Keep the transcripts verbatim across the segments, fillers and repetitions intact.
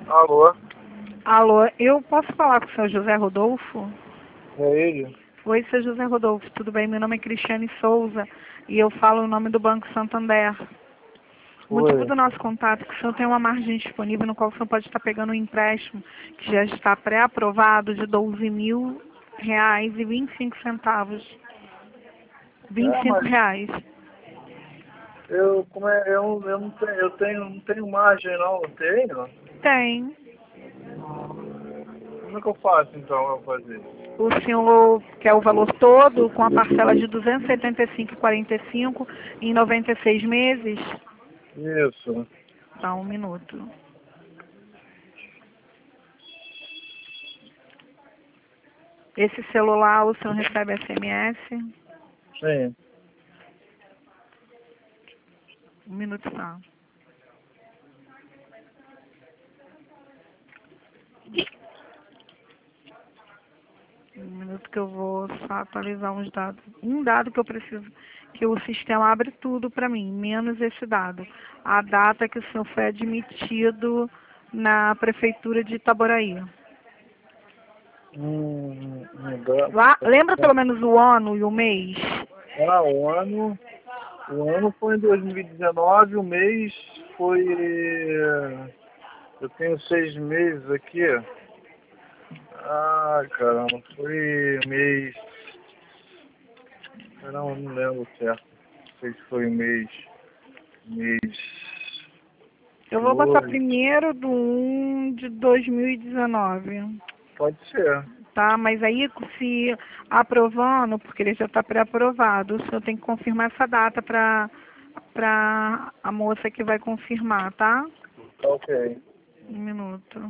Alô, Alô, eu posso falar com o senhor José Rodolfo? é ele? Oi, senhor José Rodolfo, tudo bem? Meu nome é Cristiane Souza e eu falo em nome do Banco Santander. O motivo Oi. do nosso contato é que o senhor tem uma margem disponível no qual o senhor pode estar pegando um empréstimo que já está pré-aprovado de doze mil reais e vinte e cinco centavos. Vinte e É, cinco mas reais. eu, como é, eu, eu não tenho, eu tenho, não tenho margem não, não tenho? Tem. Como é que eu faço então pra fazer? O senhor quer o valor todo com a parcela de duzentos e setenta e cinco vírgula quarenta e cinco em noventa e seis meses? Isso. Tá, um minuto. Esse celular, o senhor recebe S M S? Sim. Um minuto só. Um minuto que eu vou só atualizar uns dados. Um dado que eu preciso, que o sistema abre tudo para mim, menos esse dado. A data que o senhor foi admitido na prefeitura de Itaboraí. Hum, hum, dá- Lá, lembra pelo menos o ano e o mês? ah, o ano, o ano foi em dois mil e dezenove, o mês foi, eu tenho seis meses aqui. Ah, caramba, foi mês, caramba, não lembro certo. Não sei se foi mês, mês Eu vou botar dois, primeiro do um de dois mil e dezenove. pode ser. Tá? Mas aí, se aprovando, porque ele já está pré-aprovado, o senhor tem que confirmar essa data para para a moça que vai confirmar, tá? Ok. Um minuto.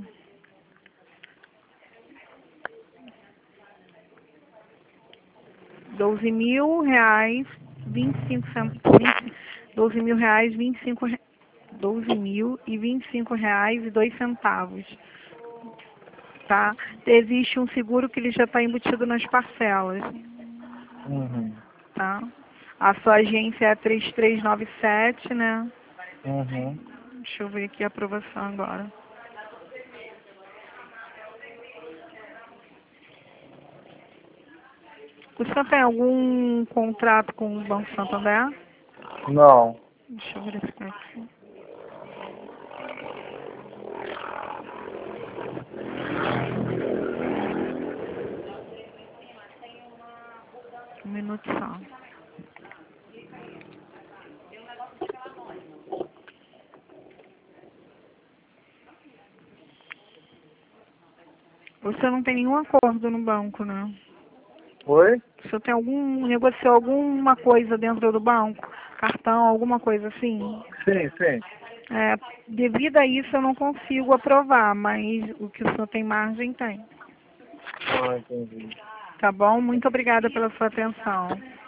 Doze mil reais, vinte e cinco centavos. Doze mil reais, vinte e cinco re- doze mil e vinte e cinco reais e dois centavos. Tá? Existe um seguro que ele já está embutido nas parcelas. Uhum. Tá? A sua agência é três três nove sete, né? Uhum. Deixa eu ver aqui a aprovação agora. O senhor tem algum contrato com o Banco Santander? Não. Deixa eu verificar aqui. Um minuto só. O senhor não tem nenhum acordo no banco, né? Oi? O senhor tem algum, negociou alguma coisa dentro do banco? Cartão, alguma coisa assim? Sim, sim. É, devido a isso eu não consigo aprovar, mas o que o senhor tem margem tem. Ah, entendi. Tá bom? Muito obrigada pela sua atenção.